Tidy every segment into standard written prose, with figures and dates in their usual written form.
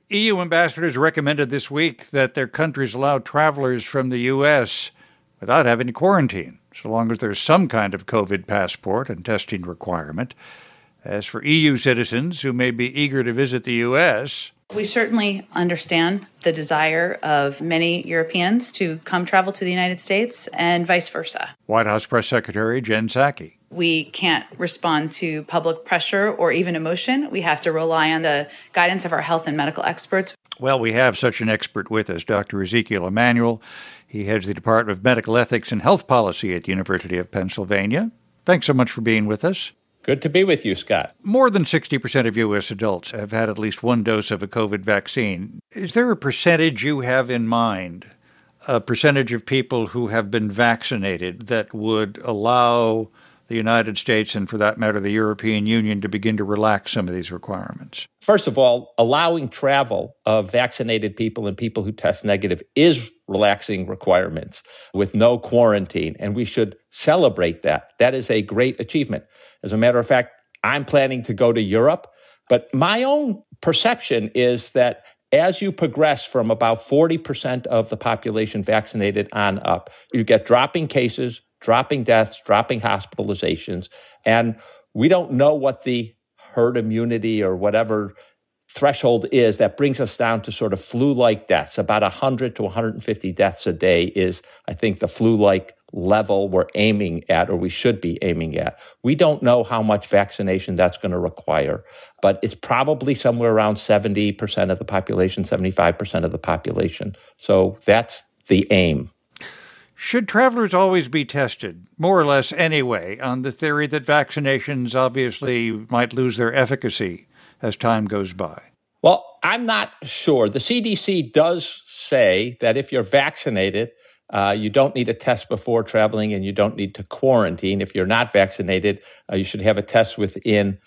EU ambassadors recommended this week that their countries allow travelers from the U.S. without having to quarantine, so long as there's some kind of COVID passport and testing requirement. As for EU citizens who may be eager to visit the U.S., we certainly understand the desire of many Europeans to come travel to the United States and vice versa. White House Press Secretary Jen Psaki. We can't respond to public pressure or even emotion. We have to rely on the guidance of our health and medical experts. Well, we have such an expert with us, Dr. Ezekiel Emanuel. He heads the Department of Medical Ethics and Health Policy at the University of Pennsylvania. Thanks so much for being with us. Good to be with you, Scott. More than 60% of U.S. adults have had at least one dose of a COVID vaccine. Is there a percentage you have in mind, a percentage of people who have been vaccinated that would allow the United States and, for that matter, the European Union to begin to relax some of these requirements? First of all, allowing travel of vaccinated people and people who test negative is relaxing requirements with no quarantine, and we should celebrate that. That is a great achievement. As a matter of fact, I'm planning to go to Europe, but my own perception is that as you progress from about 40% of the population vaccinated on up, you get dropping cases, dropping deaths, dropping hospitalizations, and we don't know what the herd immunity or whatever threshold is that brings us down to sort of flu-like deaths. About 100 to 150 deaths a day is, I think, the flu-like level we're aiming at, or we should be aiming at. We don't know how much vaccination that's going to require, but it's probably somewhere around 70% of the population, 75% of the population. So that's the aim. Should travelers always be tested, more or less anyway, on the theory that vaccinations obviously might lose their efficacy as time goes by? Well, I'm not sure. The CDC does say that if you're vaccinated, you don't need a test before traveling and you don't need to quarantine. If you're not vaccinated, you should have a test within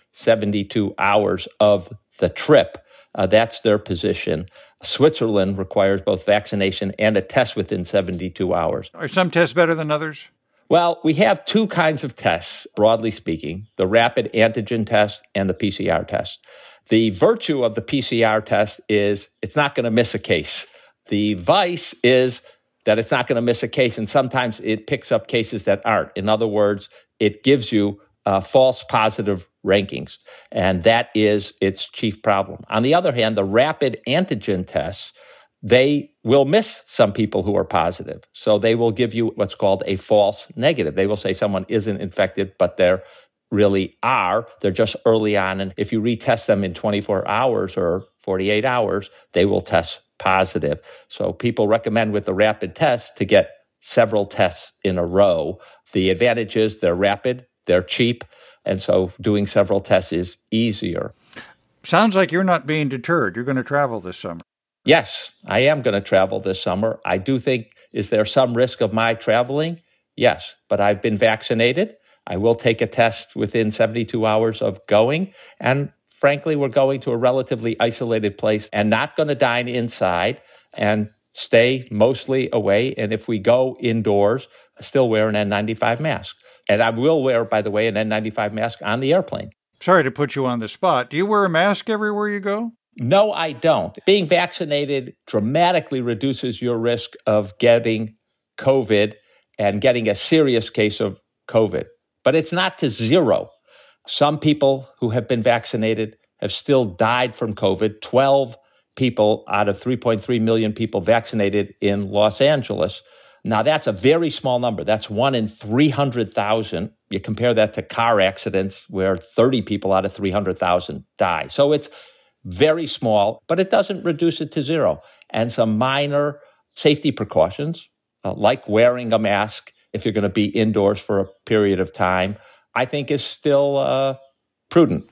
72 hours of the trip. That's their position. Switzerland requires both vaccination and a test within 72 hours. Are some tests better than others? Well, we have two kinds of tests, broadly speaking, the rapid antigen test and the PCR test. The virtue of the PCR test is it's not going to miss a case. The vice is that it's not going to miss a case, and sometimes it picks up cases that aren't. In other words, it gives you false positive rankings, and that is its chief problem. On the other hand, the rapid antigen tests, they will miss some people who are positive. So they will give you what's called a false negative. They will say someone isn't infected, but they're really are. They're just early on. And if you retest them in 24 hours or 48 hours, they will test positive. So people recommend with the rapid test to get several tests in a row. The advantage is they're rapid, they're cheap, and so doing several tests is easier. Sounds like you're not being deterred. You're going to travel this summer. Yes, I am going to travel this summer. I do think, is there some risk of my traveling? Yes, but I've been vaccinated. I will take a test within 72 hours of going. And frankly, we're going to a relatively isolated place and not going to dine inside and stay mostly away. And if we go indoors, still wear an N95 mask. And I will wear, by the way, an N95 mask on the airplane. Sorry to put you on the spot. Do you wear a mask everywhere you go? No, I don't. Being vaccinated dramatically reduces your risk of getting COVID and getting a serious case of COVID. But it's not to zero. Some people who have been vaccinated have still died from COVID. 12 people out of 3.3 million people vaccinated in Los Angeles. Now, that's a very small number. That's 1 in 300,000. You compare that to car accidents where 30 people out of 300,000 die. So it's very small, but it doesn't reduce it to zero. And some minor safety precautions, like wearing a mask if you're going to be indoors for a period of time, I think is still prudent.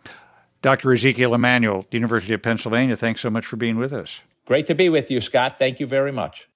Dr. Ezekiel Emanuel, University of Pennsylvania, thanks so much for being with us. Great to be with you, Scott. Thank you very much.